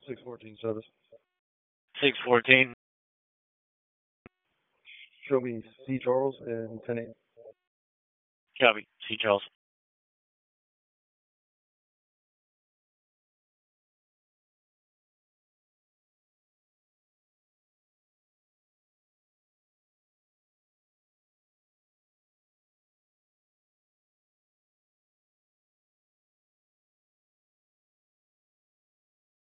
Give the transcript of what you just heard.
614 service. 614. Show me C. Charles and 10-8. Copy. C. Charles.